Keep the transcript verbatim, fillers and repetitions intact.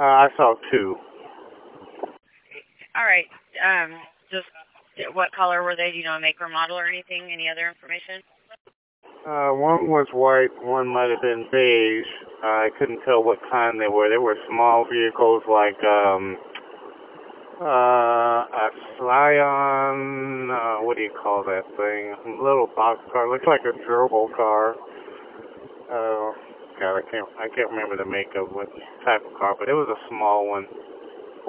Uh, I saw two. All right. Um, just what color were they? Do you know, make or model or anything? Any other information? Uh, one was white, one might have been beige. Uh, I couldn't tell what kind they were. They were small vehicles like um, uh, a Scion. Uh, what do you call that thing? A little box car. Looks like a gerbil car. Uh, God, I can't I can't remember the make of what type of car, but it was a small one.